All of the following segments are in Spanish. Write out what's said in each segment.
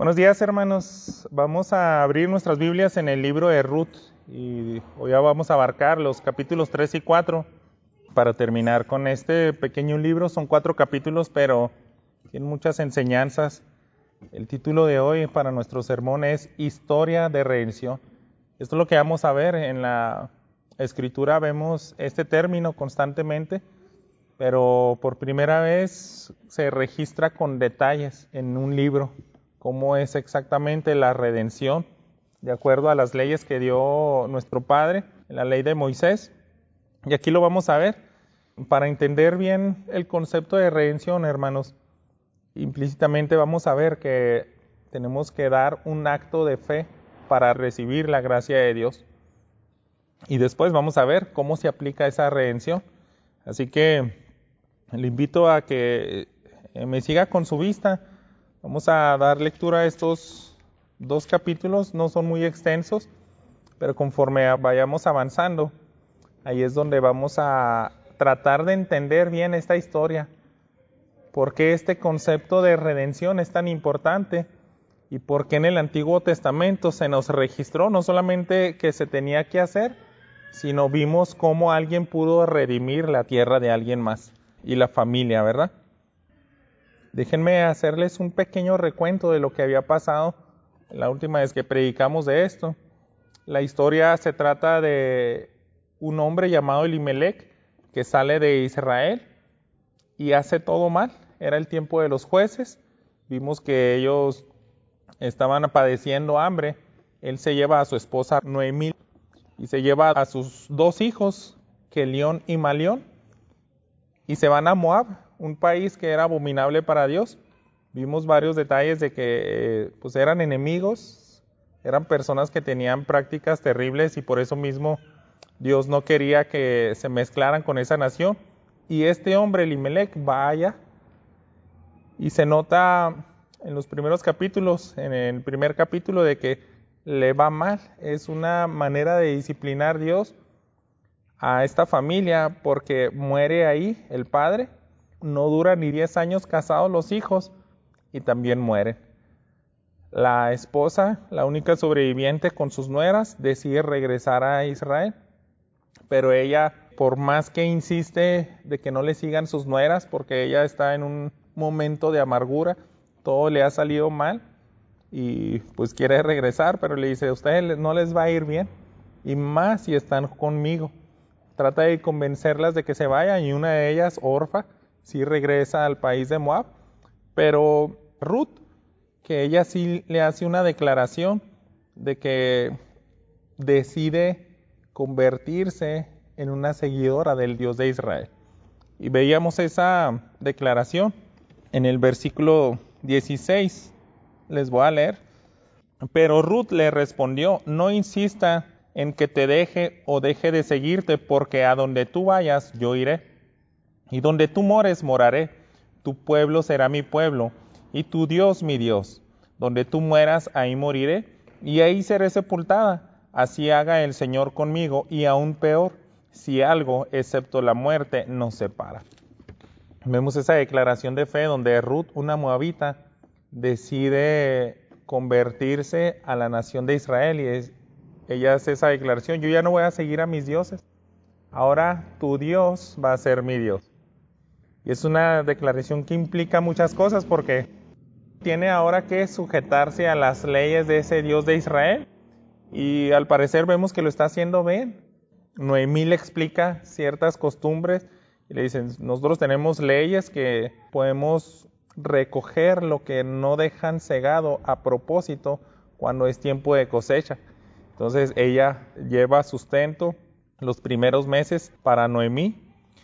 Buenos días, hermanos. Vamos a abrir nuestras Biblias en el libro de Ruth y hoy ya vamos a abarcar los capítulos 3 y 4 para terminar con este pequeño libro. Son 4 capítulos, pero tienen muchas enseñanzas. El título de hoy para nuestro sermón es Historia de Redención. Esto es lo que vamos a ver en la Escritura. Vemos este término constantemente, pero por primera vez se registra con detalles en un libro. Cómo es exactamente la redención, de acuerdo a las leyes que dio nuestro Padre, en la ley de Moisés. Y aquí lo vamos a ver. Para entender bien el concepto de redención, hermanos, implícitamente vamos a ver que tenemos que dar un acto de fe para recibir la gracia de Dios. Y después vamos a ver cómo se aplica esa redención. Así que le invito a que me siga con su vista. Vamos a dar lectura a estos 2 capítulos, no son muy extensos, pero conforme vayamos avanzando, ahí es donde vamos a tratar de entender bien esta historia. ¿Por qué este concepto de redención es tan importante? ¿Y por qué en el Antiguo Testamento se nos registró no solamente que se tenía que hacer, sino vimos cómo alguien pudo redimir la tierra de alguien más y la familia, ¿verdad? Déjenme hacerles un pequeño recuento de lo que había pasado la última vez que predicamos de esto. La historia se trata de un hombre llamado Elimelec que sale de Israel y hace todo mal. Era el tiempo de los jueces. Vimos que ellos estaban padeciendo hambre. Él se lleva a su esposa Noemí y se lleva a sus 2 hijos, Kelión y Malión, y se van a Moab, un país que era abominable para Dios. Vimos varios detalles de que pues eran enemigos, eran personas que tenían prácticas terribles y por eso mismo Dios no quería que se mezclaran con esa nación. Y este hombre, Elimelec, va allá y se nota en los primeros capítulos, en el primer capítulo, de que le va mal. Es una manera de disciplinar Dios a esta familia porque muere ahí el padre. No duran ni 10 años casados los hijos y también mueren. La esposa, la única sobreviviente con sus nueras, decide regresar a Israel, pero ella, por más que insiste de que no le sigan sus nueras, porque ella está en un momento de amargura, todo le ha salido mal y pues quiere regresar, pero le dice: a ustedes no les va a ir bien, y más si están conmigo. Trata de convencerlas de que se vayan, y una de ellas, Orfa, sí regresa al país de Moab, pero Ruth, que ella sí le hace una declaración de que decide convertirse en una seguidora del Dios de Israel. Y veíamos esa declaración en el versículo 16. Les voy a leer. Pero Ruth le respondió: no insista en que te deje o deje de seguirte, porque a donde tú vayas yo iré, y donde tú mores moraré. Tu pueblo será mi pueblo, y tu Dios mi Dios. Donde tú mueras, ahí moriré, y ahí seré sepultada. Así haga el Señor conmigo, y aún peor, si algo, excepto la muerte, nos separa. Vemos esa declaración de fe donde Ruth, una moabita, decide convertirse a la nación de Israel, y ella hace esa declaración: yo ya no voy a seguir a mis dioses, ahora tu Dios va a ser mi Dios. Y es una declaración que implica muchas cosas, porque tiene ahora que sujetarse a las leyes de ese Dios de Israel, y al parecer vemos que lo está haciendo bien. Noemí le explica ciertas costumbres y le dicen: nosotros tenemos leyes que podemos recoger lo que no dejan segado a propósito cuando es tiempo de cosecha. Entonces ella lleva sustento los primeros meses para Noemí,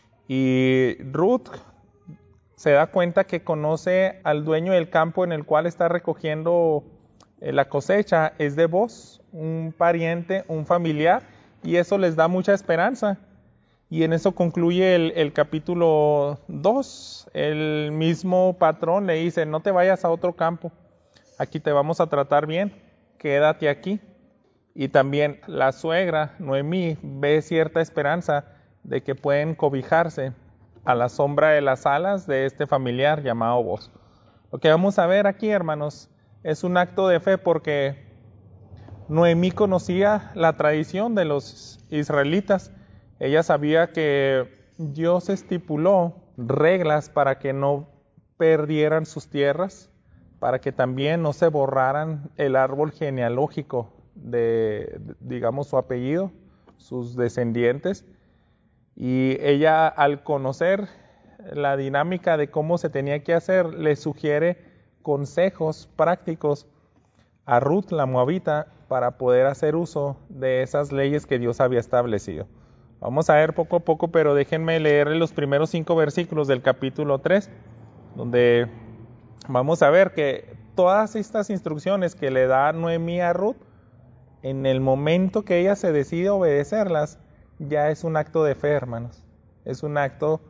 y Ruth se da cuenta que conoce al dueño del campo en el cual está recogiendo la cosecha, es de Boz, un pariente, un familiar, y eso les da mucha esperanza. Y en eso concluye el capítulo 2. El mismo patrón le dice: no te vayas a otro campo, aquí te vamos a tratar bien, quédate aquí. Y también la suegra, Noemí, ve cierta esperanza de que pueden cobijarse a la sombra de las alas de este familiar llamado Boz. Lo que vamos a ver aquí, hermanos, Es un acto de fe porque Noemí conocía la tradición de los israelitas. Ella sabía que Dios estipuló reglas para que no perdieran sus tierras, para que también no se borraran el árbol genealógico de, digamos, su apellido, sus descendientes. Y ella, al conocer la dinámica de cómo se tenía que hacer, le sugiere consejos prácticos a Ruth, la moabita, para poder hacer uso de esas leyes que Dios había establecido. Vamos a ver poco a poco, pero déjenme leer los primeros 5 versículos del capítulo 3, donde vamos a ver que todas estas instrucciones que le da Noemí a Ruth, en el momento que ella se decide obedecerlas, ya es un acto de fe, hermanos. Es un acto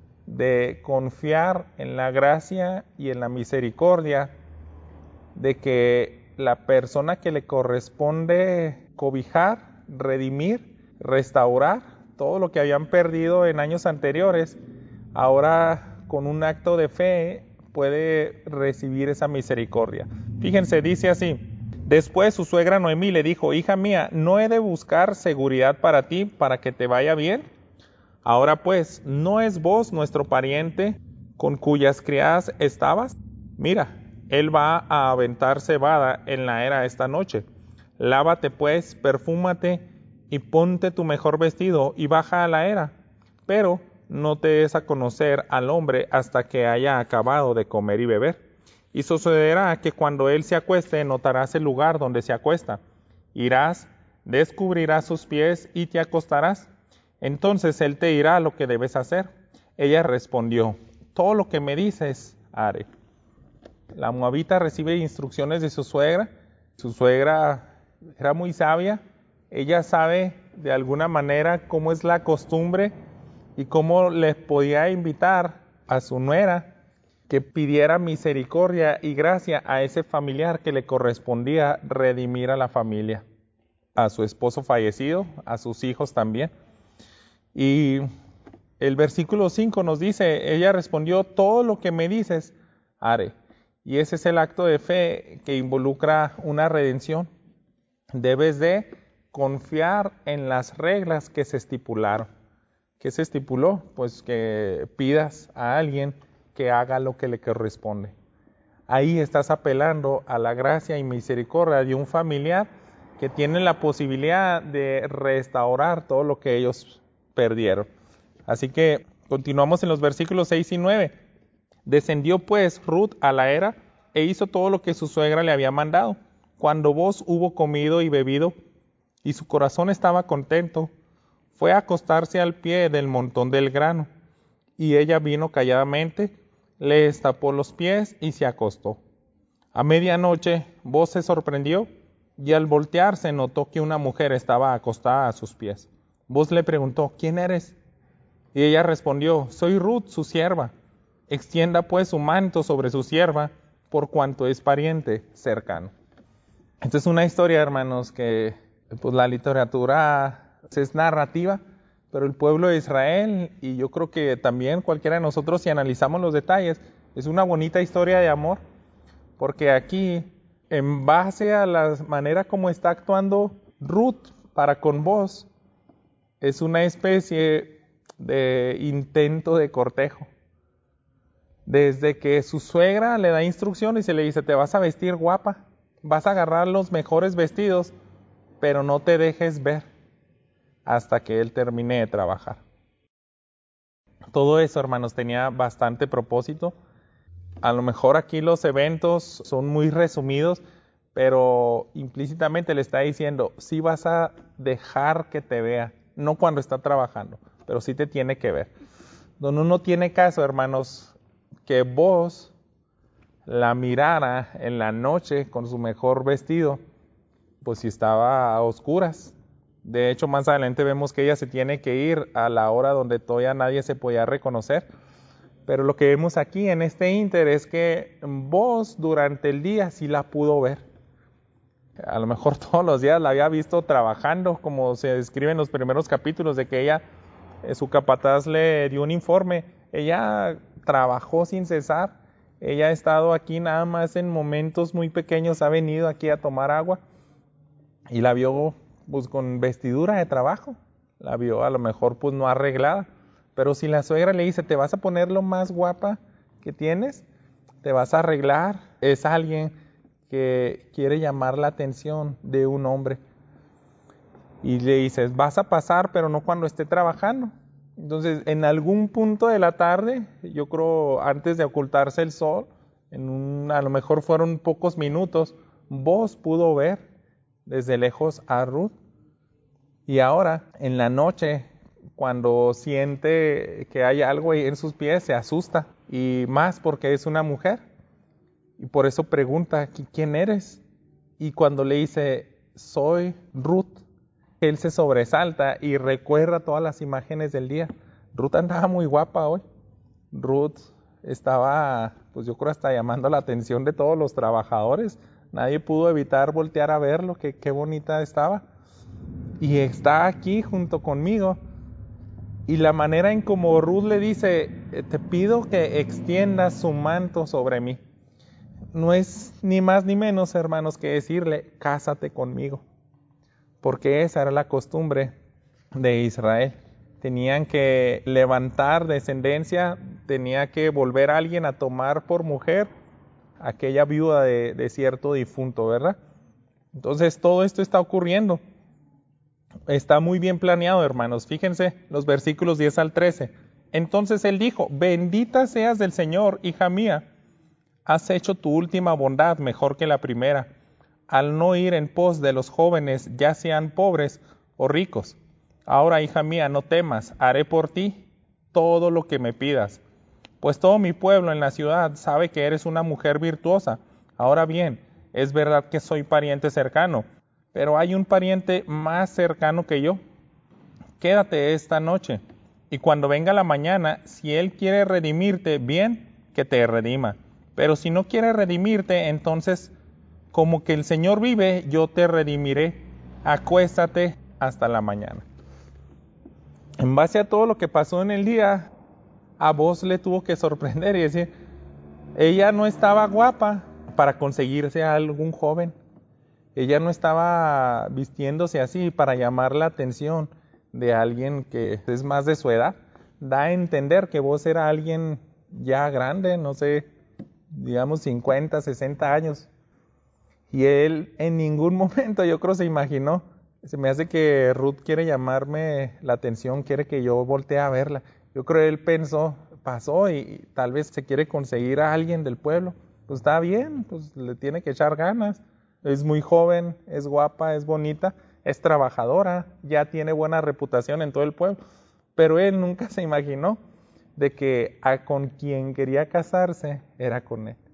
de confiar en la gracia y en la misericordia de que la persona que le corresponde cobijar, redimir, restaurar todo lo que habían perdido en años anteriores, ahora con un acto de fe puede recibir esa misericordia. Fíjense, dice así: después su suegra Noemí le dijo: hija mía, ¿no he de buscar seguridad para ti, para que te vaya bien? Ahora pues, ¿no es vos nuestro pariente con cuyas criadas estabas? Mira, él va a aventar cebada en la era esta noche. Lávate pues, perfúmate y ponte tu mejor vestido y baja a la era. Pero no te des a conocer al hombre hasta que haya acabado de comer y beber. Y sucederá que cuando él se acueste, notarás el lugar donde se acuesta. Irás, descubrirás sus pies y te acostarás. Entonces él te dirá lo que debes hacer. Ella respondió: todo lo que me dices, haré. La moabita recibe instrucciones de su suegra. Su suegra era muy sabia. Ella sabe de alguna manera cómo es la costumbre y cómo le podía invitar a su nuera que pidiera misericordia y gracia a ese familiar que le correspondía redimir a la familia, a su esposo fallecido, a sus hijos también. Y el versículo 5 nos dice: ella respondió: todo lo que me dices, haré. Y ese es el acto de fe que involucra una redención. Debes de confiar en las reglas que se estipularon. ¿Qué se estipuló? Pues que pidas a alguien que haga lo que le corresponde. Ahí estás apelando a la gracia y misericordia de un familiar que tiene la posibilidad de restaurar todo lo que ellos perdieron. Así que continuamos en los versículos 6 y 9. Descendió pues Ruth a la era e hizo todo lo que su suegra le había mandado. Cuando Booz hubo comido y bebido y su corazón estaba contento, fue a acostarse al pie del montón del grano. Y ella vino calladamente, le destapó los pies y se acostó. A medianoche Booz se sorprendió y al voltearse notó que una mujer estaba acostada a sus pies. Booz le preguntó: ¿quién eres? Y ella respondió: soy Ruth, su sierva. Extienda pues su manto sobre su sierva, por cuanto es pariente cercano. Esta es una historia, hermanos, que pues la literatura es narrativa, pero el pueblo de Israel, y yo creo que también cualquiera de nosotros, si analizamos los detalles, es una bonita historia de amor, porque aquí, en base a la manera como está actuando Ruth para con Booz, es una especie de intento de cortejo. Desde que su suegra le da instrucciones y le dice: te vas a vestir guapa, vas a agarrar los mejores vestidos, pero no te dejes ver hasta que él termine de trabajar. Todo eso, hermanos, tenía bastante propósito. A lo mejor aquí los eventos son muy resumidos, pero implícitamente le está diciendo: sí vas a dejar que te vea, no cuando está trabajando, pero sí te tiene que ver. No tiene caso, hermanos, que Booz la mirara en la noche con su mejor vestido, pues si estaba a oscuras. De hecho, más adelante vemos que ella se tiene que ir a la hora donde todavía nadie se podía reconocer. Pero lo que vemos aquí en este ínter es que Booz durante el día sí la pudo ver. A lo mejor todos los días la había visto trabajando, como se describe en los primeros capítulos, de que ella, su capataz le dio un informe. Ella trabajó sin cesar Ella ha estado aquí nada más en momentos muy pequeños, ha venido aquí a tomar agua y la vio pues con vestidura de trabajo, la vio a lo mejor pues no arreglada, pero si la suegra le dice, te vas a poner lo más guapa que tienes, te vas a arreglar, es alguien que quiere llamar la atención de un hombre. Y le dices, vas a pasar, pero no cuando esté trabajando. Entonces, en algún punto de la tarde, yo creo antes de ocultarse el sol, a lo mejor fueron pocos minutos, Boaz pudo ver desde lejos a Ruth. Y ahora, en la noche, cuando siente que hay algo ahí en sus pies, se asusta. Y más porque es una mujer. Y por eso pregunta, ¿quién eres? Y cuando le dice, soy Ruth, él se sobresalta y recuerda todas las imágenes del día. Ruth andaba muy guapa hoy. Ruth estaba, pues yo creo hasta llamando la atención de todos los trabajadores. Nadie pudo evitar voltear a verlo, qué bonita estaba. Y está aquí junto conmigo. Y la manera en como Ruth le dice, te pido que extiendas su manto sobre mí. No es ni más ni menos, hermanos, que decirle, cásate conmigo. Porque esa era la costumbre de Israel. Tenían que levantar descendencia, tenía que volver a alguien a tomar por mujer aquella viuda de cierto difunto, ¿verdad? Entonces todo esto está ocurriendo. Está muy bien planeado, hermanos. Fíjense los versículos 10 al 13. Entonces él dijo, bendita seas del Señor, hija mía. Has hecho tu última bondad mejor que la primera, al no ir en pos de los jóvenes, ya sean pobres o ricos. Ahora, hija mía, no temas, haré por ti todo lo que me pidas. Pues todo mi pueblo en la ciudad sabe que eres una mujer virtuosa. Ahora bien, es verdad que soy pariente cercano, pero hay un pariente más cercano que yo. Quédate esta noche, y cuando venga la mañana, si él quiere redimirte, bien, que te redima. Pero si no quiere redimirte, entonces, como que el Señor vive, yo te redimiré. Acuéstate hasta la mañana. En base a todo lo que pasó en el día, a Boaz le tuvo que sorprender y decir, ella no estaba guapa para conseguirse a algún joven. Ella no estaba vistiéndose así para llamar la atención de alguien que es más de su edad. Da a entender que Boaz era alguien ya grande, no sé, digamos 50, 60 años. Y él en ningún momento, yo creo, se imaginó. Se me hace que Ruth quiere llamarme la atención, quiere que yo voltee a verla. Yo creo que él pensó, pasó y tal vez se quiere conseguir a alguien del pueblo. Pues está bien, pues le tiene que echar ganas. Es muy joven, es guapa, es bonita, es trabajadora, ya tiene buena reputación en todo el pueblo. Pero él nunca se imaginó de que con quien quería casarse era con él.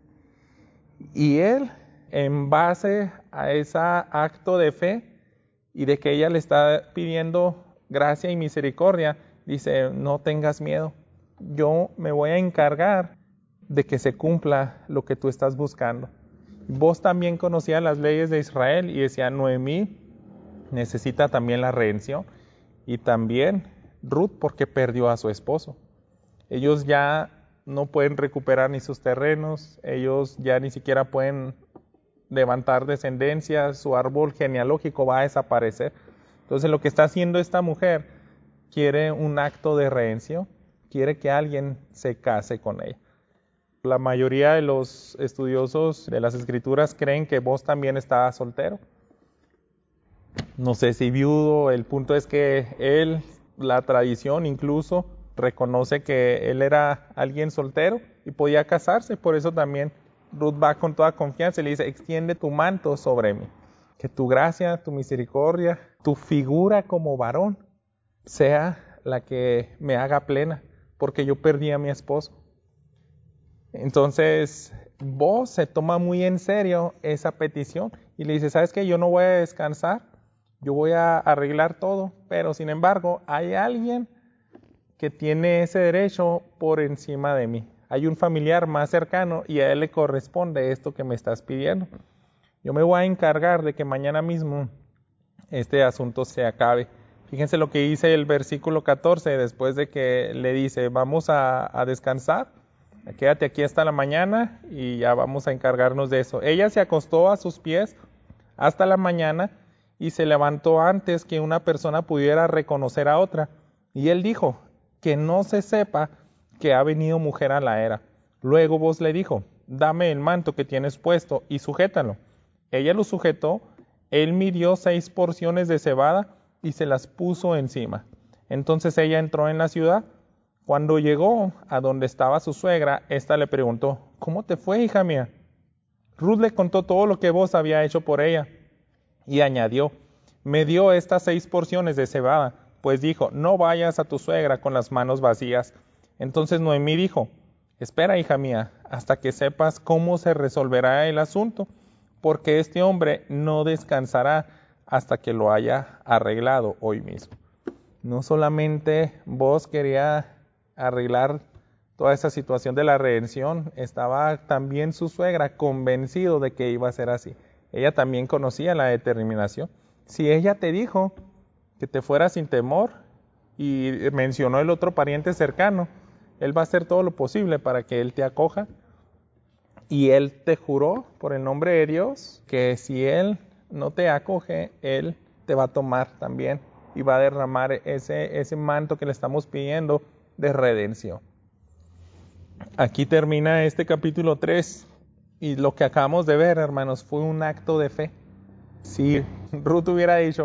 Y él, en base a ese acto de fe y de que ella le está pidiendo gracia y misericordia, dice, no tengas miedo, yo me voy a encargar de que se cumpla lo que tú estás buscando. Vos también conocías las leyes de Israel y decía, Noemí necesita también la redención y también Ruth porque perdió a su esposo. Ellos ya no pueden recuperar ni sus terrenos, ellos ya ni siquiera pueden levantar descendencia, su árbol genealógico va a desaparecer. Entonces lo que está haciendo esta mujer quiere un acto de redención, quiere que alguien se case con ella. La mayoría de los estudiosos de las escrituras creen que Boaz también estaba soltero. No sé si viudo, el punto es que él, la tradición incluso, reconoce que él era alguien soltero y podía casarse, por eso también Ruth va con toda confianza y le dice, extiende tu manto sobre mí, que tu gracia, tu misericordia, tu figura como varón sea la que me haga plena, porque yo perdí a mi esposo. Entonces, Boaz se toma muy en serio esa petición y le dice, ¿sabes qué? Yo no voy a descansar, yo voy a arreglar todo, pero sin embargo, hay alguien que tiene ese derecho por encima de mí. Hay un familiar más cercano y a él le corresponde esto que me estás pidiendo. Yo me voy a encargar de que mañana mismo este asunto se acabe. Fíjense lo que dice el versículo 14, después de que le dice, vamos a descansar. quédate aquí hasta la mañana y ya vamos a encargarnos de eso. Ella se acostó a sus pies hasta la mañana y se levantó antes que una persona pudiera reconocer a otra. Y él dijo, que no se sepa que ha venido mujer a la era. Luego Booz le dijo, dame el manto que tienes puesto y sujétalo. Ella lo sujetó, él midió 6 porciones de cebada y se las puso encima. Entonces ella entró en la ciudad. Cuando llegó a donde estaba su suegra, ésta le preguntó, ¿cómo te fue, hija mía? Ruth le contó todo lo que Booz había hecho por ella y añadió, me dio estas 6 porciones de cebada, pues dijo, no vayas a tu suegra con las manos vacías. Entonces Noemí dijo, espera, hija mía, hasta que sepas cómo se resolverá el asunto, porque este hombre no descansará hasta que lo haya arreglado hoy mismo. No solamente Booz quería arreglar toda esa situación de la redención, estaba también su suegra convencido de que iba a ser así. Ella también conocía la determinación. Si ella te dijo que te fueras sin temor y mencionó el otro pariente cercano, él va a hacer todo lo posible para que él te acoja. Y él te juró por el nombre de Dios que si él no te acoge, él te va a tomar también y va a derramar ese manto que le estamos pidiendo de redención. Aquí termina este capítulo 3 y lo que acabamos de ver, hermanos, fue un acto de fe. Si Ruth hubiera dicho,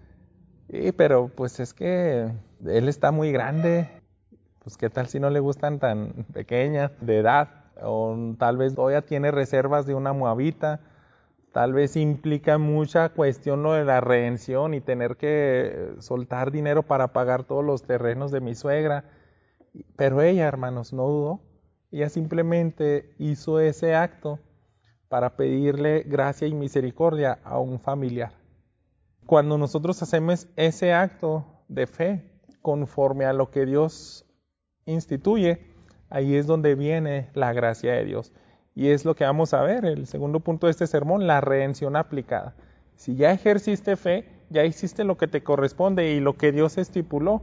pero pues es que él está muy grande, pues qué tal si no le gustan tan pequeñas de edad, o tal vez todavía tiene reservas de una moabita, tal vez implica mucha cuestión lo de la redención y tener que soltar dinero para pagar todos los terrenos de mi suegra. Pero ella, hermanos, no dudó. Ella simplemente hizo ese acto para pedirle gracia y misericordia a un familiar. Cuando nosotros hacemos ese acto de fe conforme a lo que Dios instituye, ahí es donde viene la gracia de Dios. Y es lo que vamos a ver, el segundo punto de este sermón, la redención aplicada. Si ya ejerciste fe, ya hiciste lo que te corresponde y lo que Dios estipuló.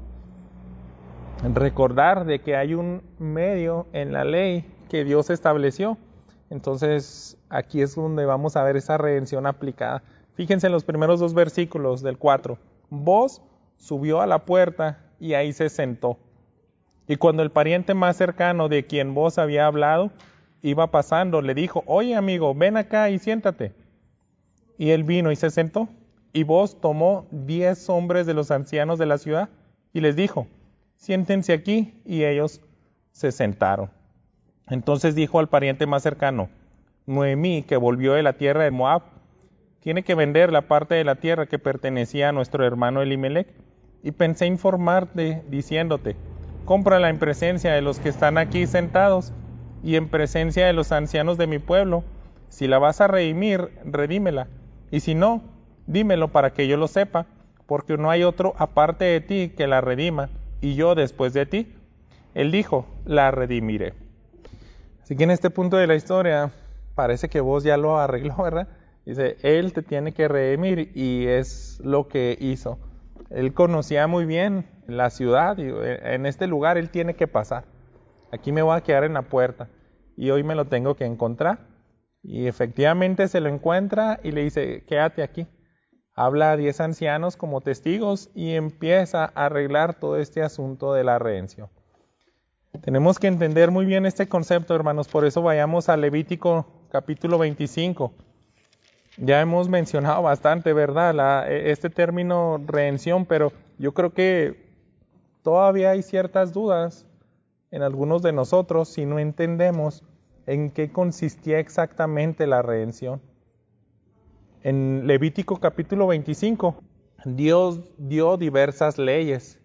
Recordar de que hay un medio en la ley que Dios estableció. Entonces, aquí es donde vamos a ver esa redención aplicada. Fíjense en los primeros 2 versículos del 4. Booz subió a la puerta y ahí se sentó. Y cuando el pariente más cercano de quien Booz había hablado iba pasando, le dijo, oye amigo, ven acá y siéntate. Y él vino y se sentó. Y Booz tomó 10 hombres de los ancianos de la ciudad y les dijo, siéntense aquí, y ellos se sentaron. Entonces dijo al pariente más cercano, Noemí, que volvió de la tierra de Moab, tiene que vender la parte de la tierra que pertenecía a nuestro hermano Elimelech, y pensé informarte diciéndote, cómprala en presencia de los que están aquí sentados y en presencia de los ancianos de mi pueblo. Si la vas a redimir, redímela, y si no, dímelo para que yo lo sepa, porque no hay otro aparte de ti que la redima, y yo después de ti. Él dijo, la redimiré. Así que en este punto de la historia, parece que Booz ya lo arregló, ¿verdad? Dice, él te tiene que redimir, y es lo que hizo. Él conocía muy bien la ciudad, y en este lugar él tiene que pasar. Aquí me voy a quedar en la puerta, y hoy me lo tengo que encontrar. Y efectivamente se lo encuentra y le dice, quédate aquí. Habla a 10 ancianos como testigos y empieza a arreglar todo este asunto de la redención. Tenemos que entender muy bien este concepto, hermanos, por eso vayamos a Levítico capítulo 25. Ya hemos mencionado bastante, ¿verdad? Este término redención, pero yo creo que todavía hay ciertas dudas en algunos de nosotros si no entendemos en qué consistía exactamente la redención. En Levítico capítulo 25, Dios dio diversas leyes.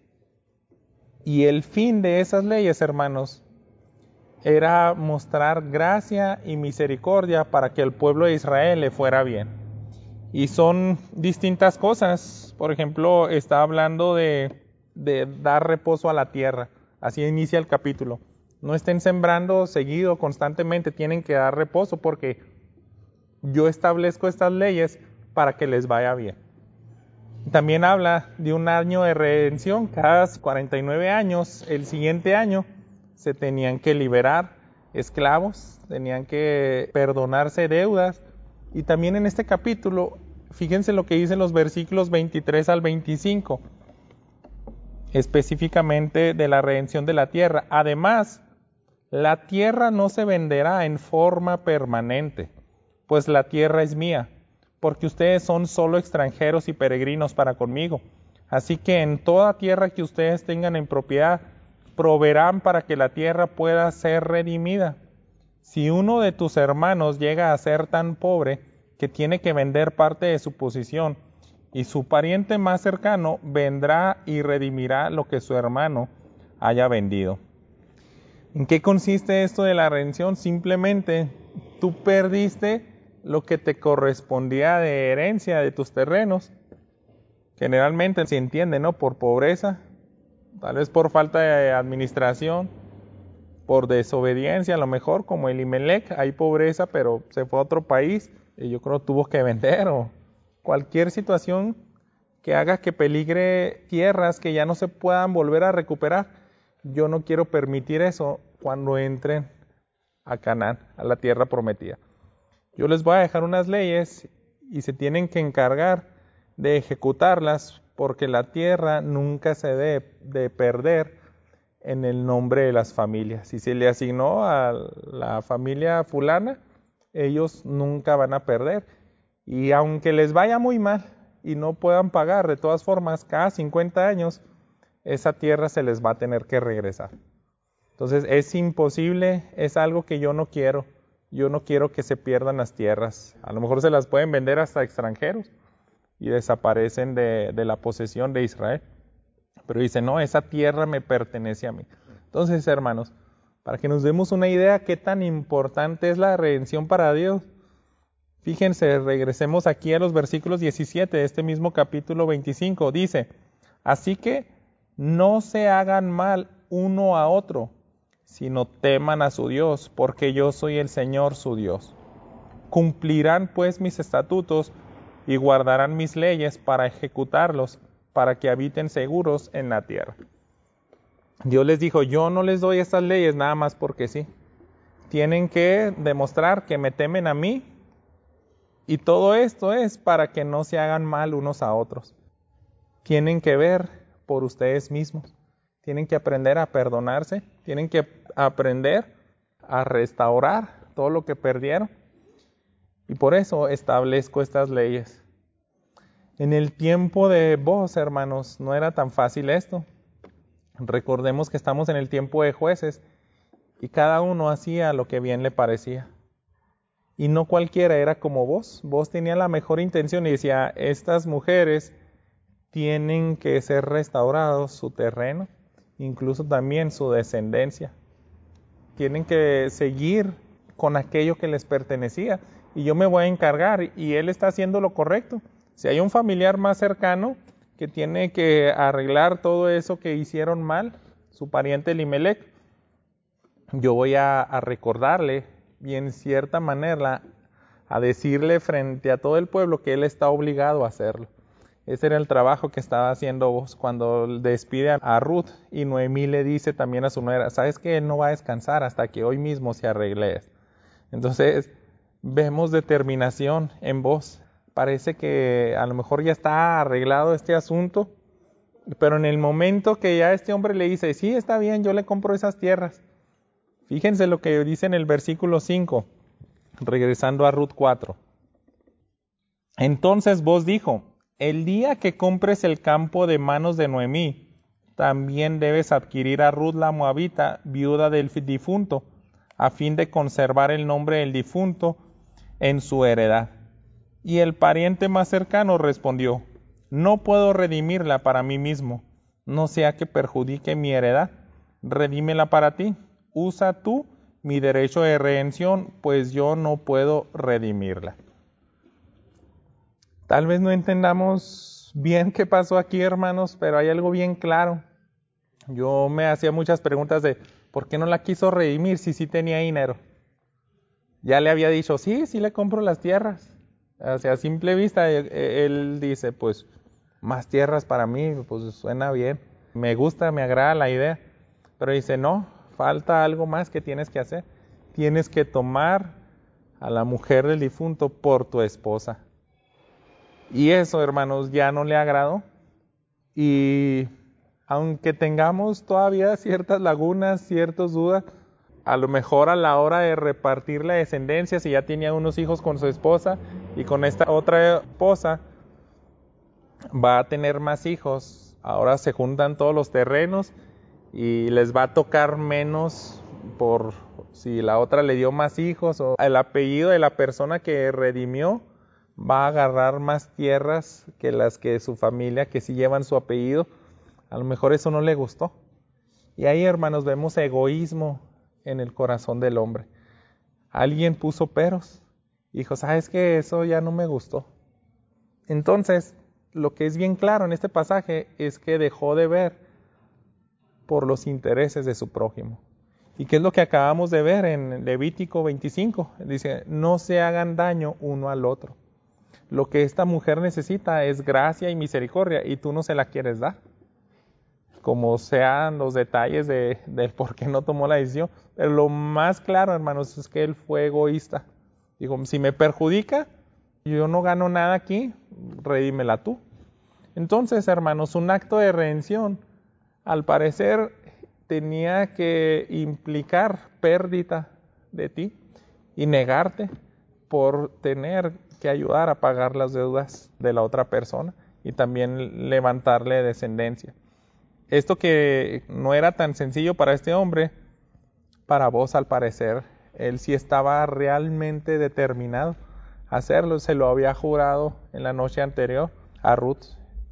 Y el fin de esas leyes, hermanos, era mostrar gracia y misericordia para que el pueblo de Israel le fuera bien. Y son distintas cosas. Por ejemplo, está hablando de dar reposo a la tierra. Así inicia el capítulo. No estén sembrando seguido, constantemente, tienen que dar reposo porque yo establezco estas leyes para que les vaya bien. También habla de un año de redención. Cada 49 años, el siguiente año, se tenían que liberar esclavos, tenían que perdonarse deudas. Y también en este capítulo, fíjense lo que dicen los versículos 23 al 25, específicamente de la redención de la tierra. Además, la tierra no se venderá en forma permanente, pues la tierra es mía, porque ustedes son solo extranjeros y peregrinos para conmigo. Así que en toda tierra que ustedes tengan en propiedad, proveerán para que la tierra pueda ser redimida. Si uno de tus hermanos llega a ser tan pobre que tiene que vender parte de su posesión, y su pariente más cercano vendrá y redimirá lo que su hermano haya vendido. ¿En qué consiste esto de la redención? Simplemente tú perdiste lo que te correspondía de herencia de tus terrenos. Generalmente se entiende, ¿no? Por pobreza, tal vez por falta de administración, por desobediencia, a lo mejor como Elimelech, hay pobreza, pero se fue a otro país y yo creo tuvo que vender, o cualquier situación que haga que peligre tierras que ya no se puedan volver a recuperar. Yo no quiero permitir eso cuando entren a Canaán, a la tierra prometida. Yo les voy a dejar unas leyes y se tienen que encargar de ejecutarlas, porque la tierra nunca se debe de perder en el nombre de las familias. Si se le asignó a la familia fulana, ellos nunca van a perder. Y aunque les vaya muy mal y no puedan pagar, de todas formas, cada 50 años, esa tierra se les va a tener que regresar. Entonces es imposible, es algo que yo no quiero. Yo no quiero que se pierdan las tierras. A lo mejor se las pueden vender hasta extranjeros y desaparecen de la posesión de Israel. Pero dice, no, esa tierra me pertenece a mí. Entonces, hermanos, para que nos demos una idea qué tan importante es la redención para Dios, fíjense, regresemos aquí a los versículos 17 de este mismo capítulo 25. Dice, así que no se hagan mal uno a otro, sino teman a su Dios, porque yo soy el Señor su Dios. Cumplirán pues mis estatutos y guardarán mis leyes para ejecutarlos, para que habiten seguros en la tierra. Dios les dijo, yo no les doy estas leyes nada más porque sí. Tienen que demostrar que me temen a mí, y todo esto es para que no se hagan mal unos a otros. Tienen que ver por ustedes mismos. Tienen que aprender a perdonarse, tienen que aprender a restaurar todo lo que perdieron. Y por eso establezco estas leyes. En el tiempo de vos, hermanos, no era tan fácil esto. Recordemos que estamos en el tiempo de jueces y cada uno hacía lo que bien le parecía. Y no cualquiera era como vos. Vos tenía la mejor intención y decía, estas mujeres tienen que ser restaurados su terreno, incluso también su descendencia. Tienen que seguir con aquello que les pertenecía y yo me voy a encargar, y él está haciendo lo correcto. Si hay un familiar más cercano que tiene que arreglar todo eso que hicieron mal, su pariente Elimelech, yo voy a recordarle y en cierta manera a decirle frente a todo el pueblo que él está obligado a hacerlo. Ese era el trabajo que estaba haciendo vos cuando despide a Ruth, y Noemí le dice también a su nuera, ¿sabes que él no va a descansar hasta que hoy mismo se arregle? Entonces vemos determinación en vos. Parece que a lo mejor ya está arreglado este asunto, pero en el momento que ya este hombre le dice, sí, está bien, yo le compro esas tierras. Fíjense lo que dice en el versículo 5, regresando a Ruth 4. Entonces vos dijo, el día que compres el campo de manos de Noemí, también debes adquirir a Ruth la moabita, viuda del difunto, a fin de conservar el nombre del difunto en su heredad. Y el pariente más cercano respondió, no puedo redimirla para mí mismo, no sea que perjudique mi heredad, redímela para ti, usa tú mi derecho de redención, pues yo no puedo redimirla. Tal vez no entendamos bien qué pasó aquí, hermanos, pero hay algo bien claro. Yo me hacía muchas preguntas de, ¿por qué no la quiso redimir si sí tenía dinero? Ya le había dicho, sí le compro las tierras. O sea, a simple vista, él dice, pues, más tierras para mí, pues suena bien. Me gusta, me agrada la idea. Pero dice, no, falta algo más que tienes que hacer. tienes que tomar a la mujer del difunto por tu esposa. Y eso, hermanos, ya no le agradó. Y aunque tengamos todavía ciertas lagunas, ciertas dudas, a lo mejor a la hora de repartir la descendencia, si ya tenía unos hijos con su esposa y con esta otra esposa, va a tener más hijos. Ahora se juntan todos los terrenos y les va a tocar menos por si la otra le dio más hijos, o el apellido de la persona que redimió va a agarrar más tierras que las que su familia, que sí llevan su apellido. A lo mejor eso no le gustó. Y ahí, hermanos, vemos egoísmo en el corazón del hombre. Alguien puso peros. Dijo, ¿sabes qué? Eso ya no me gustó. Entonces, lo que es bien claro en este pasaje es que dejó de ver por los intereses de su prójimo. ¿Y qué es lo que acabamos de ver en Levítico 25? Dice, no se hagan daño uno al otro. Lo que esta mujer necesita es gracia y misericordia y tú no se la quieres dar. Como sean los detalles de por qué no tomó la decisión. Pero lo más claro, hermanos, es que él fue egoísta. Dijo, si me perjudica, yo no gano nada aquí, redímela tú. Entonces, hermanos, un acto de redención, al parecer, tenía que implicar pérdida de ti y negarte por tener que ayudar a pagar las deudas de la otra persona y también levantarle descendencia. Esto que no era tan sencillo para este hombre, para vos al parecer, él sí estaba realmente determinado a hacerlo. Se lo había jurado en la noche anterior a Ruth.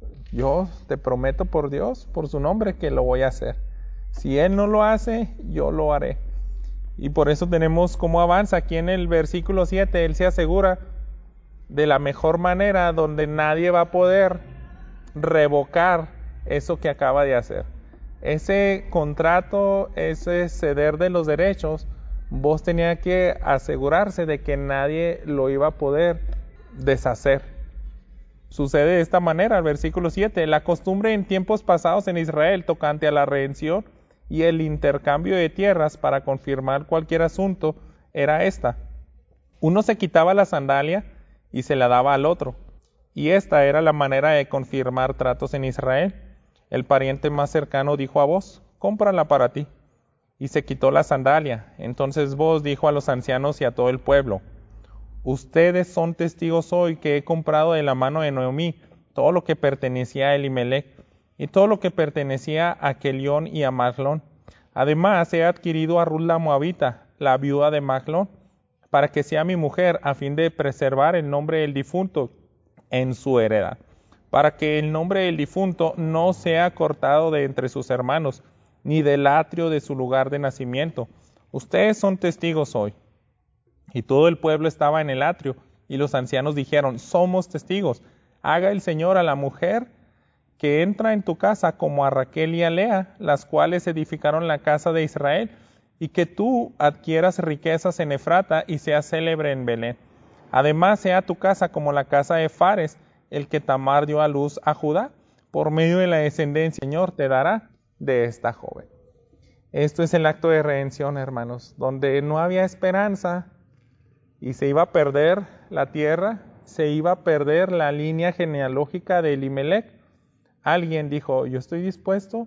Yo te prometo por Dios, por su nombre, que lo voy a hacer. Si él no lo hace, yo lo haré. Y por eso tenemos cómo avanza. Aquí en el versículo 7, él se asegura de la mejor manera donde nadie va a poder revocar eso que acaba de hacer. Ese contrato, ese ceder de los derechos, vos tenías que asegurarse de que nadie lo iba a poder deshacer. Sucede de esta manera, el versículo 7, la costumbre en tiempos pasados en Israel tocante a la redención y el intercambio de tierras para confirmar cualquier asunto era esta. Uno se quitaba la sandalia y se la daba al otro. Y esta era la manera de confirmar tratos en Israel. El pariente más cercano dijo a vos, cómprala para ti. Y se quitó la sandalia. Entonces vos dijo a los ancianos y a todo el pueblo, ustedes son testigos hoy que he comprado de la mano de Noemí todo lo que pertenecía a Elimelech y todo lo que pertenecía a Kelión y a Mahlón. Además he adquirido a Ruth la Moabita, la viuda de Mahlón, para que sea mi mujer a fin de preservar el nombre del difunto en su heredad, para que el nombre del difunto no sea cortado de entre sus hermanos, ni del atrio de su lugar de nacimiento. Ustedes son testigos hoy. Y todo el pueblo estaba en el atrio, y los ancianos dijeron, somos testigos, haga el Señor a la mujer que entra en tu casa como a Raquel y a Lea, las cuales edificaron la casa de Israel, y que tú adquieras riquezas en Efrata y seas célebre en Belén. Además sea tu casa como la casa de Fares, el que Tamar dio a luz a Judá, por medio de la descendencia, el Señor te dará de esta joven. Esto es el acto de redención, hermanos, donde no había esperanza y se iba a perder la tierra, se iba a perder la línea genealógica de Elimelech. Alguien dijo, yo estoy dispuesto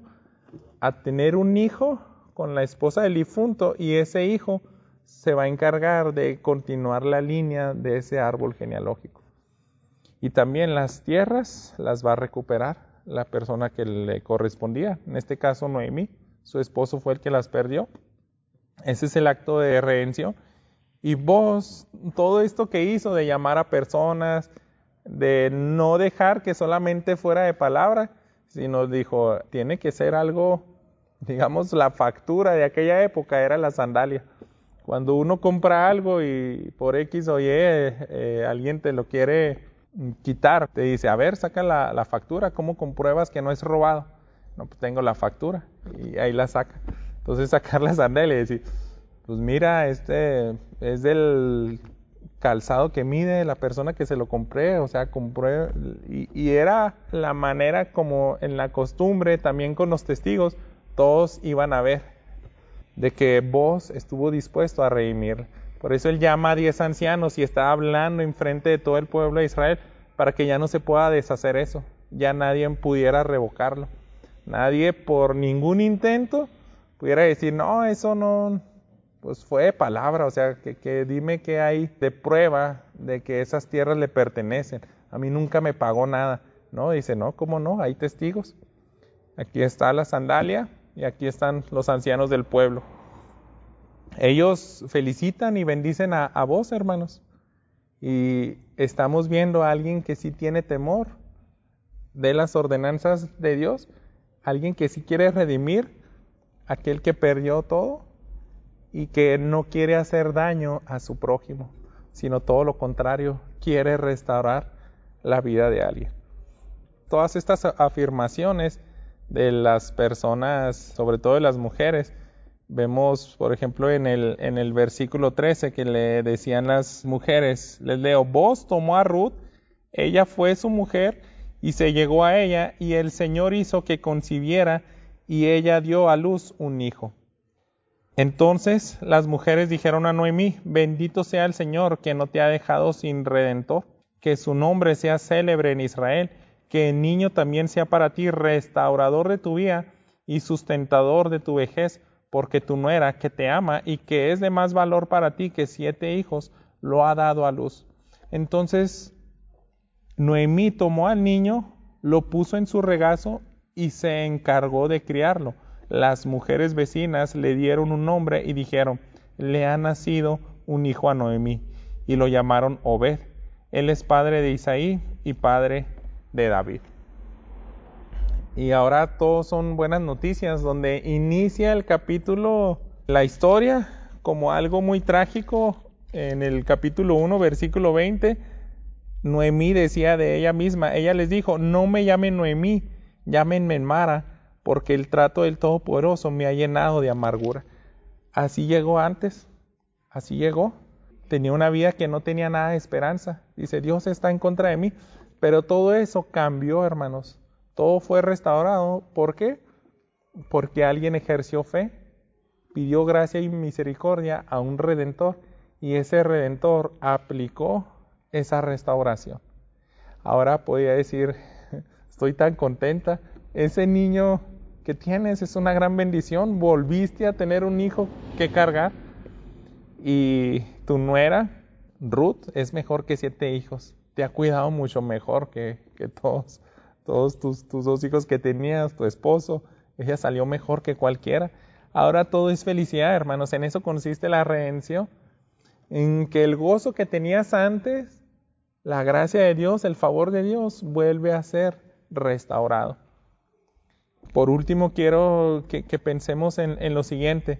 a tener un hijo con la esposa del difunto y ese hijo se va a encargar de continuar la línea de ese árbol genealógico. Y también las tierras las va a recuperar la persona que le correspondía, en este caso Noemí, su esposo fue el que las perdió. Ese es el acto de redención. Y vos, todo esto que hizo de llamar a personas, de no dejar que solamente fuera de palabra, sino dijo, tiene que ser algo, digamos, la factura de aquella época era la sandalia. Cuando uno compra algo y por X o Y alguien te lo quiere quitar, te dice, a ver, saca la factura, ¿cómo compruebas que no es robado? No, pues tengo la factura y ahí la saca. Entonces sacar la sandalia y decir, pues mira, este es del calzado que mide la persona que se lo compré, o sea, compré, y era la manera como en la costumbre, también con los testigos, todos iban a ver de que Booz estuvo dispuesto a redimir. Por eso él llama a 10 ancianos y está hablando enfrente de todo el pueblo de Israel para que ya no se pueda deshacer eso, ya nadie pudiera revocarlo. Nadie por ningún intento pudiera decir, no, eso no, pues fue palabra, o sea, que dime qué hay de prueba de que esas tierras le pertenecen. A mí nunca me pagó nada. No, dice, no, ¿cómo no? Hay testigos. Aquí está la sandalia y aquí están los ancianos del pueblo. Ellos felicitan y bendicen a vos, hermanos. Y estamos viendo a alguien que sí tiene temor de las ordenanzas de Dios, alguien que sí quiere redimir a aquel que perdió todo y que no quiere hacer daño a su prójimo, sino todo lo contrario, quiere restaurar la vida de alguien. Todas estas afirmaciones de las personas, sobre todo de las mujeres, vemos, por ejemplo, en el versículo 13 que le decían las mujeres, les leo, Booz tomó a Ruth, ella fue su mujer y se llegó a ella y el Señor hizo que concibiera y ella dio a luz un hijo. Entonces las mujeres dijeron a Noemí, bendito sea el Señor que no te ha dejado sin redentor, que su nombre sea célebre en Israel, que el niño también sea para ti restaurador de tu vida y sustentador de tu vejez, porque tu nuera que te ama y que es de más valor para ti que 7 hijos, lo ha dado a luz. Entonces Noemí tomó al niño, lo puso en su regazo y se encargó de criarlo. Las mujeres vecinas le dieron un nombre y dijeron, le ha nacido un hijo a Noemí, y lo llamaron Obed. Él es padre de Isaí y padre de David. Y ahora todos son buenas noticias, donde inicia el capítulo, la historia, como algo muy trágico. En el capítulo 1, versículo 20, Noemí decía de ella misma, ella les dijo, no me llamen Noemí, llámenme Mara, porque el trato del Todopoderoso me ha llenado de amargura. Así llegó antes, así llegó. Tenía una vida que no tenía nada de esperanza. Dice, Dios está en contra de mí. Pero todo eso cambió, hermanos. Todo fue restaurado. ¿Por qué? Porque alguien ejerció fe, pidió gracia y misericordia a un Redentor, y ese Redentor aplicó esa restauración. Ahora podía decir, estoy tan contenta, ese niño que tienes es una gran bendición, volviste a tener un hijo que cargar, y tu nuera, Ruth, es mejor que 7 hijos, te ha cuidado mucho mejor que todos tus 2 hijos que tenías, tu esposo, ella salió mejor que cualquiera. Ahora todo es felicidad, hermanos, en eso consiste la redención, en que el gozo que tenías antes, la gracia de Dios, el favor de Dios, vuelve a ser restaurado. Por último, quiero que pensemos en lo siguiente.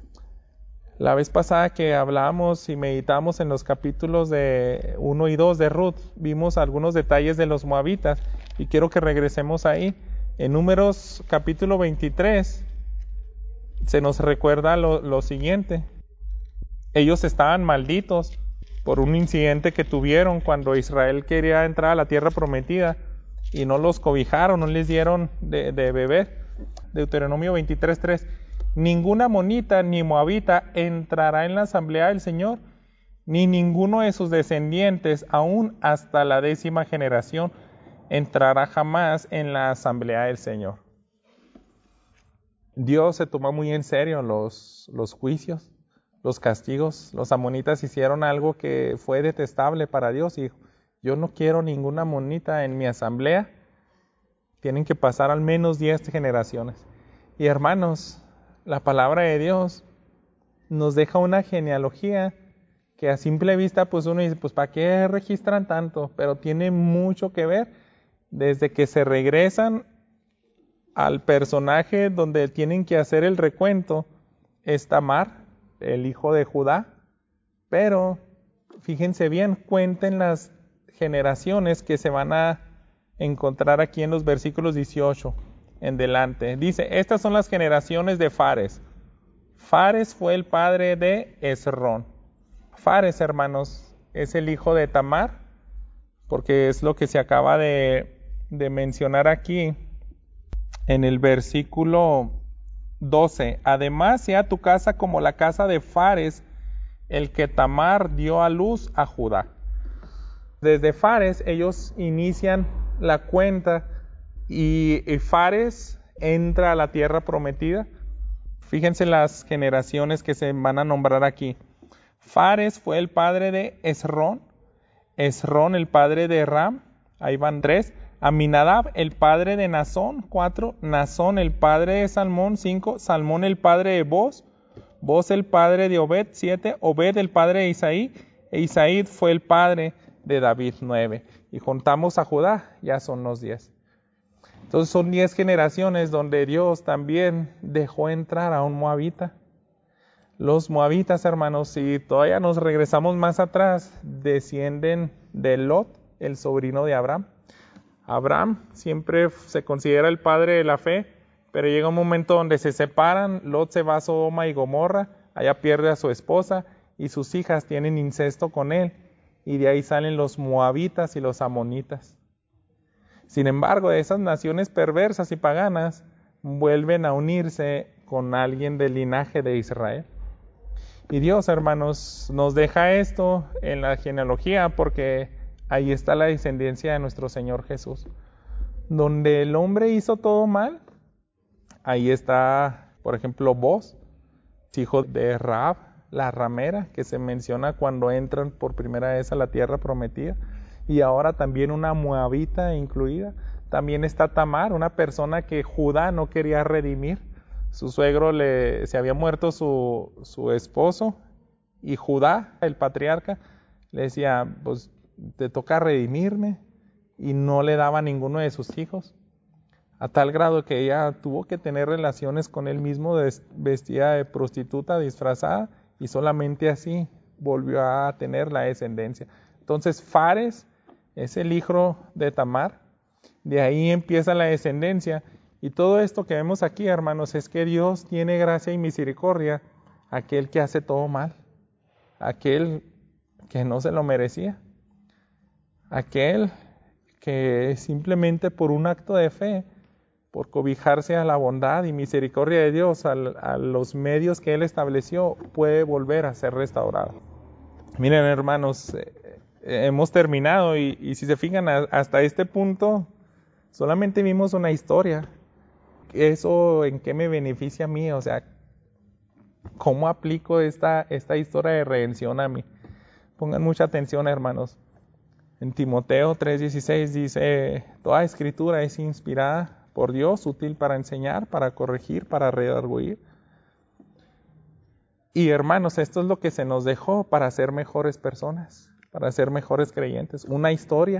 La vez pasada que hablamos y meditamos en los capítulos de 1 y 2 de Ruth, vimos algunos detalles de los moabitas, y quiero que regresemos ahí. En Números capítulo 23 se nos recuerda lo siguiente. Ellos estaban malditos por un incidente que tuvieron cuando Israel quería entrar a la tierra prometida y no los cobijaron, no les dieron de beber. Deuteronomio 23:3. Ninguna amonita ni moabita entrará en la asamblea del Señor, ni ninguno de sus descendientes, aún hasta la 10ª generación, entrará jamás en la asamblea del Señor. Dios se tomó muy en serio los juicios, los castigos. Los amonitas hicieron algo que fue detestable para Dios y dijo, yo no quiero ninguna amonita en mi asamblea, tienen que pasar al menos 10 generaciones. Y hermanos, la palabra de Dios nos deja una genealogía que a simple vista pues uno dice, pues ¿para qué registran tanto? Pero tiene mucho que ver desde que se regresan al personaje donde tienen que hacer el recuento, es Tamar, el hijo de Judá. Pero fíjense bien, cuenten las generaciones que se van a encontrar aquí en los versículos 18 en delante. Dice, estas son las generaciones de Fares. Fares fue el padre de Esrón. Fares, hermanos, es el hijo de Tamar, porque es lo que se acaba de mencionar aquí en el versículo 12. Además, sea tu casa como la casa de Fares, el que Tamar dio a luz a Judá. Desde Fares ellos inician la cuenta y Fares entra a la tierra prometida. Fíjense las generaciones que se van a nombrar aquí. Fares fue el padre de Esrón, Esrón el padre de Ram, ahí van 3. Aminadab el padre de Nazón, 4. Nazón el padre de Salmón, 5. Salmón el padre de Boz, Boz el padre de Obed, 7. Obed el padre de Isaí, e Isaí fue el padre de David, 9. Y juntamos a Judá, ya son los 10. Entonces son 10 generaciones donde Dios también dejó entrar a un moabita. Los moabitas, hermanos, si todavía nos regresamos más atrás, descienden de Lot, el sobrino de Abraham. Abraham siempre se considera el padre de la fe, pero llega un momento donde se separan, Lot se va a Sodoma y Gomorra, allá pierde a su esposa y sus hijas tienen incesto con él, y de ahí salen los moabitas y los amonitas. Sin embargo, esas naciones perversas y paganas vuelven a unirse con alguien del linaje de Israel. Y Dios, hermanos, nos deja esto en la genealogía porque ahí está la descendencia de nuestro Señor Jesús. Donde el hombre hizo todo mal, ahí está, por ejemplo, Boz, hijo de Rahab, la ramera, que se menciona cuando entran por primera vez a la tierra prometida. Y ahora también una moabita incluida. También está Tamar, una persona que Judá no quería redimir. Su suegro se había muerto su esposo, y Judá, el patriarca, le decía, pues te toca redimirme, y no le daba a ninguno de sus hijos, a tal grado que ella tuvo que tener relaciones con él mismo, vestida de prostituta, disfrazada, y solamente así volvió a tener la descendencia. Entonces Fares es el hijo de Tamar, de ahí empieza la descendencia. Y todo esto que vemos aquí, hermanos, es que Dios tiene gracia y misericordia a aquel que hace todo mal, aquel que no se lo merecía, aquel que simplemente por un acto de fe, por cobijarse a la bondad y misericordia de Dios, a los medios que Él estableció, puede volver a ser restaurado. Miren, hermanos, hemos terminado y si se fijan hasta este punto, solamente vimos una historia. ¿Eso en qué me beneficia a mí? O sea, ¿cómo aplico esta historia de redención a mí? Pongan mucha atención, hermanos. En Timoteo 3:16 dice, toda escritura es inspirada por Dios, útil para enseñar, para corregir, para redarguir. Y hermanos, esto es lo que se nos dejó para ser mejores personas, para ser mejores creyentes. Una historia.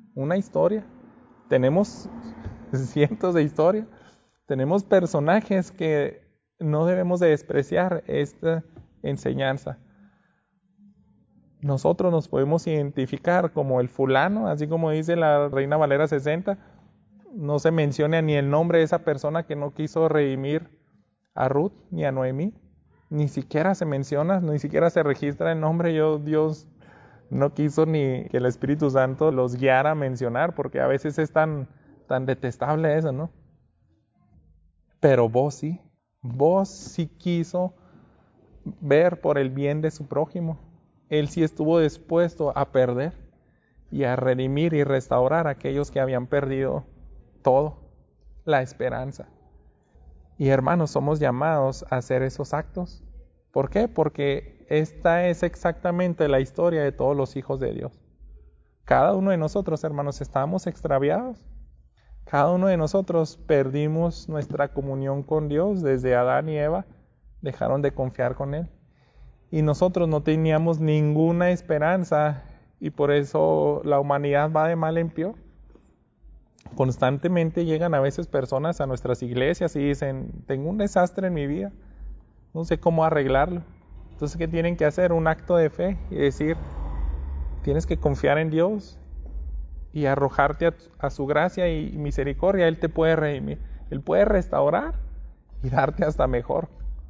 Tenemos cientos de historias. Tenemos personajes que no debemos de despreciar esta enseñanza. Nosotros nos podemos identificar como el fulano, así como dice la Reina Valera 60, no se menciona ni el nombre de esa persona que no quiso redimir a Ruth ni a Noemí, ni siquiera se menciona, ni siquiera se registra el nombre. Dios no quiso ni que el Espíritu Santo los guiara a mencionar, porque a veces es tan detestable eso, ¿no? Pero vos sí quiso ver por el bien de su prójimo. Él sí estuvo dispuesto a perder y a redimir y restaurar a aquellos que habían perdido todo, la esperanza. Y hermanos, somos llamados a hacer esos actos. ¿Por qué? Porque esta es exactamente la historia de todos los hijos de Dios. Cada uno de nosotros, hermanos, estábamos extraviados. Cada uno de nosotros perdimos nuestra comunión con Dios. Desde Adán y Eva dejaron de confiar con Él. Y nosotros no teníamos ninguna esperanza, y por eso la humanidad va de mal en peor. Constantemente llegan a veces personas a nuestras iglesias y dicen, tengo un desastre en mi vida, no sé cómo arreglarlo. Entonces, ¿qué tienen que hacer? Un acto de fe y decir, tienes que confiar en Dios y arrojarte a su gracia y misericordia. Él te puede redimir, Él puede restaurar y darte hasta mejor.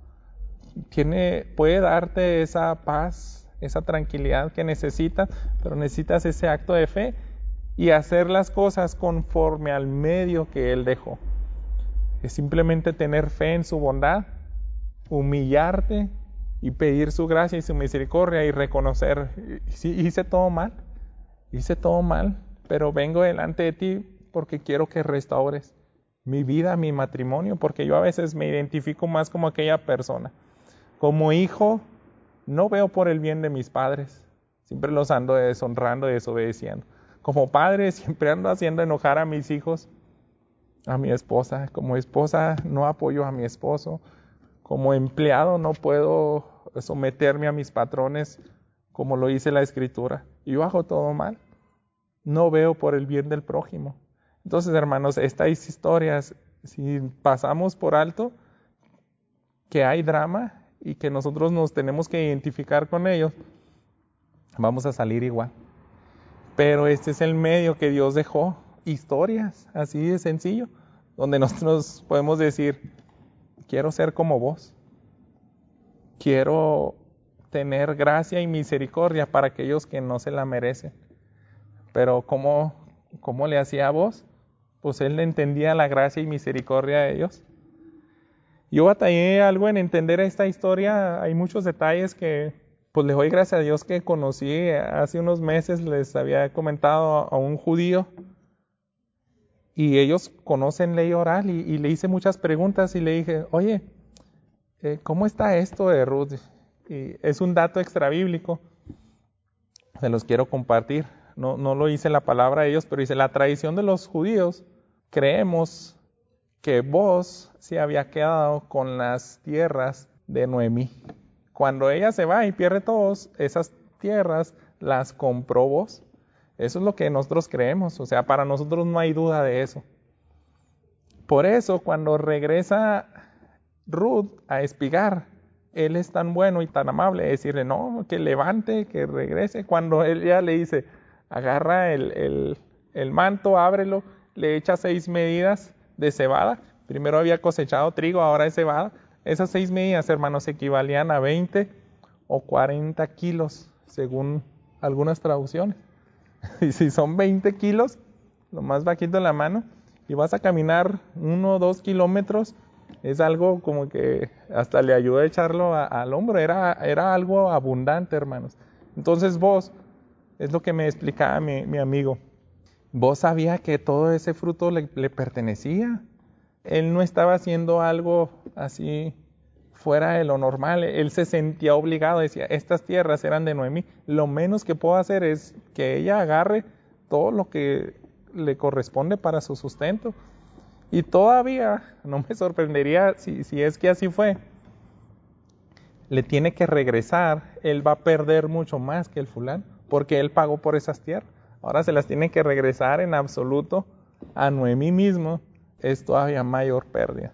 Puede darte esa paz, esa tranquilidad que necesitas, pero necesitas ese acto de fe y hacer las cosas conforme al medio que Él dejó. Es simplemente tener fe en su bondad, humillarte y pedir su gracia y su misericordia y reconocer, sí, hice todo mal, pero vengo delante de ti porque quiero que restaures mi vida, mi matrimonio, porque yo a veces me identifico más como aquella persona. Como hijo, no veo por el bien de mis padres, siempre los ando deshonrando y desobedeciendo. Como padre, siempre ando haciendo enojar a mis hijos, a mi esposa. Como esposa, no apoyo a mi esposo. Como empleado, no puedo someterme a mis patrones como lo dice la Escritura. Yo hago todo mal. No veo por el bien del prójimo. Entonces, hermanos, estas historias, si pasamos por alto que hay drama y que nosotros nos tenemos que identificar con ellos, vamos a salir igual. Pero este es el medio que Dios dejó, historias, así de sencillo, donde nosotros podemos decir, quiero ser como vos, quiero tener gracia y misericordia para aquellos que no se la merecen. Pero ¿cómo le hacía a vos? Pues él entendía la gracia y misericordia de Dios. Yo batallé algo en entender esta historia, hay muchos detalles que pues le doy gracias a Dios que conocí. Hace unos meses les había comentado a un judío y ellos conocen ley oral y le hice muchas preguntas y le dije, oye, ¿cómo está esto de Ruth? Y es un dato extrabíblico, se los quiero compartir. No lo dice la palabra de Dios, pero dice, la tradición de los judíos, creemos que Boz se había quedado con las tierras de Noemí. Cuando ella se va y pierde todas esas tierras, las compró Boz. Eso es lo que nosotros creemos, o sea, para nosotros no hay duda de eso. Por eso, cuando regresa Ruth a espigar, él es tan bueno y tan amable de decirle, no, que levante, que regrese. Cuando él ya le dice, agarra el manto, ábrelo, le echa 6 medidas de cebada. Primero había cosechado trigo, ahora es cebada. Esas 6 medidas, hermanos, equivalían a 20 o 40 kilos, según algunas traducciones. Y si son 20 kilos, lo más bajito en la mano, y vas a caminar 1 o 2 kilómetros, es algo como que hasta le ayuda a echarlo al hombro. Era algo abundante, hermanos. Entonces vos, es lo que me explicaba mi amigo, vos sabía que todo ese fruto le pertenecía. Él no estaba haciendo algo así fuera de lo normal. Él se sentía obligado, decía, estas tierras eran de Noemí. Lo menos que puedo hacer es que ella agarre todo lo que le corresponde para su sustento. Y todavía, no me sorprendería si es que así fue, le tiene que regresar, él va a perder mucho más que el fulano, porque él pagó por esas tierras. Ahora se las tiene que regresar en absoluto a Noemí mismo, es todavía mayor pérdida.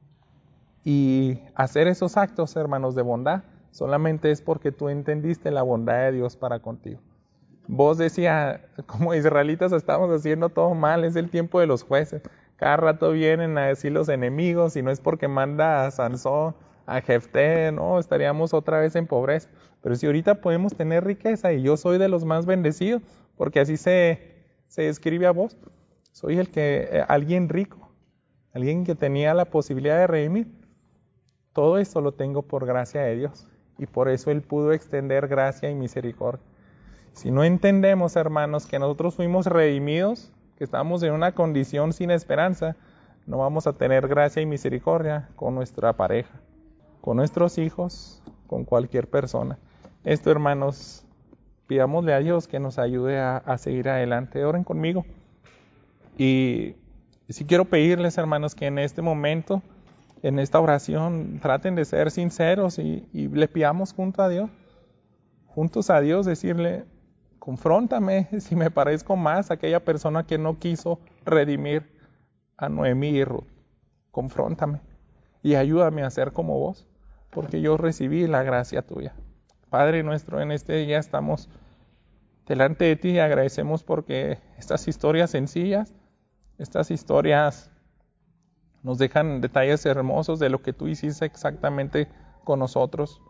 Y hacer esos actos, hermanos, de bondad, solamente es porque tú entendiste la bondad de Dios para contigo. Vos decía, como israelitas estamos haciendo todo mal, es el tiempo de los jueces. Cada rato vienen a decir los enemigos, y no es porque manda a Sansón, a Jefté, no, estaríamos otra vez en pobreza. Pero si ahorita podemos tener riqueza, y yo soy de los más bendecidos, porque así se describe a vos, soy alguien rico, alguien que tenía la posibilidad de redimir. Todo esto lo tengo por gracia de Dios, y por eso Él pudo extender gracia y misericordia. Si no entendemos, hermanos, que nosotros fuimos redimidos, que estamos en una condición sin esperanza, no vamos a tener gracia y misericordia con nuestra pareja, con nuestros hijos, con cualquier persona. Esto, hermanos, pidámosle a Dios que nos ayude a seguir adelante. Oren conmigo. Y sí quiero pedirles, hermanos, que en este momento, en esta oración, traten de ser sinceros y le pidamos juntos a Dios, decirle, confróntame si me parezco más a aquella persona que no quiso redimir a Noemí y Ruth. Confróntame y ayúdame a ser como vos, porque yo recibí la gracia tuya. Padre nuestro, en este día estamos delante de ti y agradecemos porque estas historias sencillas, estas historias nos dejan detalles hermosos de lo que tú hiciste exactamente con nosotros.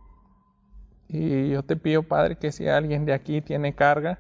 Y yo te pido, Padre, que si alguien de aquí tiene carga,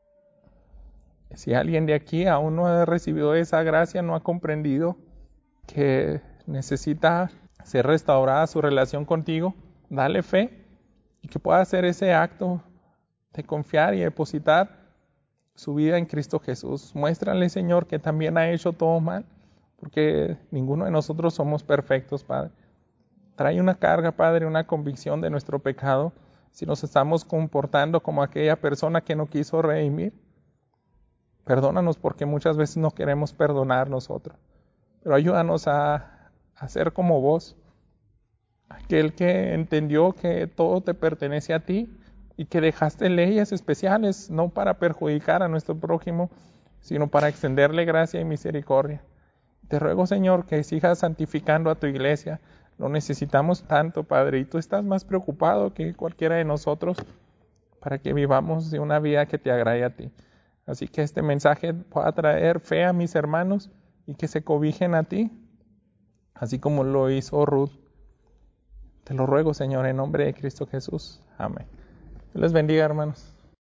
si alguien de aquí aún no ha recibido esa gracia, no ha comprendido que necesita ser restaurada su relación contigo, dale fe y que pueda hacer ese acto de confiar y depositar su vida en Cristo Jesús. Muéstrale, Señor, que también ha hecho todo mal, porque ninguno de nosotros somos perfectos, Padre. Trae una carga, Padre, una convicción de nuestro pecado, si nos estamos comportando como aquella persona que no quiso redimir. Perdónanos porque muchas veces no queremos perdonar nosotros, pero ayúdanos a ser como vos, aquel que entendió que todo te pertenece a ti y que dejaste leyes especiales no para perjudicar a nuestro prójimo, sino para extenderle gracia y misericordia. Te ruego, Señor, que sigas santificando a tu iglesia. Lo necesitamos tanto, Padre, y tú estás más preocupado que cualquiera de nosotros para que vivamos de una vida que te agrade a ti. Así que este mensaje pueda traer fe a mis hermanos y que se cobijen a ti, así como lo hizo Ruth. Te lo ruego, Señor, en nombre de Cristo Jesús. Amén. Dios les bendiga, hermanos.